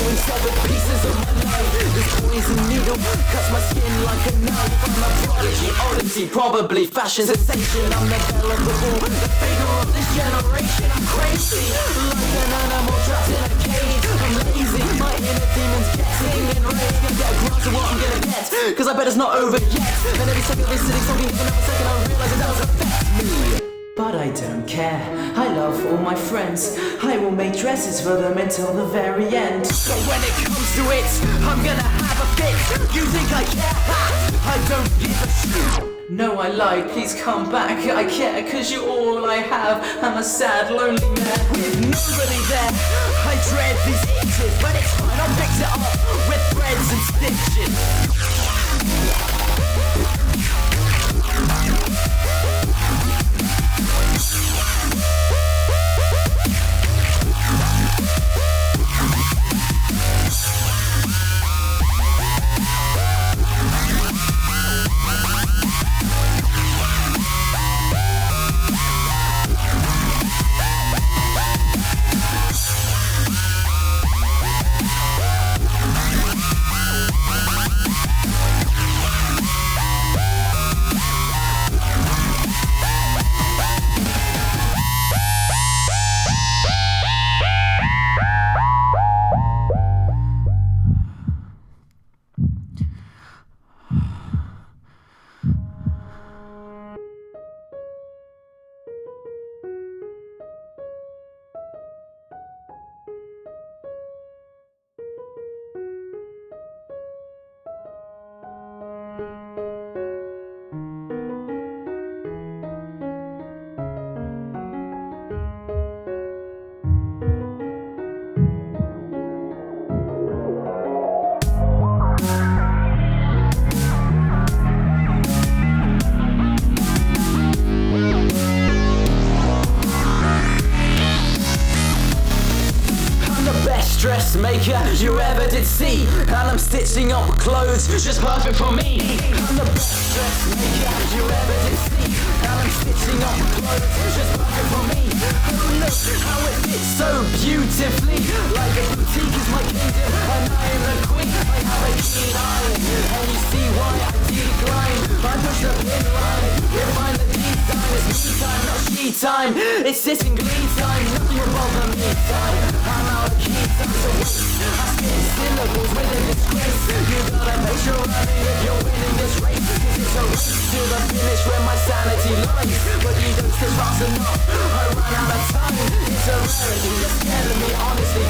in severed pieces of my life. This poison needle cuts my skin like a knife. I'm a prodigy, oddity, probably fashion sensation. I'm the belle of the ball, the figure of this generation. I'm crazy, like an animal trapped in a cage. I'm lazy, my inner demon's getting enraged. Gonna get a grasp of what I'm gonna get, cause I bet it's not over yet. And every second this city's talking for another second, I realize it does affect me. But I don't care, I love all my friends. I will make dresses for them until the very end. But when it comes to it, I'm gonna have a fit. You think I care? Ha! I don't give a shit. No, I lied, please come back. I care, cause you're all I have. I'm a sad, lonely man with nobody there. I dread these itches, but it's fine, I'll fix it up with threads and stitches. Dressmaker you ever did see, and I'm stitching up clothes just perfect for me. I'm the best dressmaker you ever did see, and I'm stitching up clothes just perfect for me. Oh look how it fits so beautifully, like a boutique is my kingdom and I'm the queen. I have a keen eye, and you see why I decline. I push the pin line, refine the design. It's me time, not she time. It's sitting glee time, nothing will bother me time. I'm out of key time. I spit syllables with a disgrace. You gotta make sure if you're winning this race, cause it's a race to the finish where my sanity lies. But you don't stitch fast enough, I run out of time. It's a rarity, you're scaring me honestly.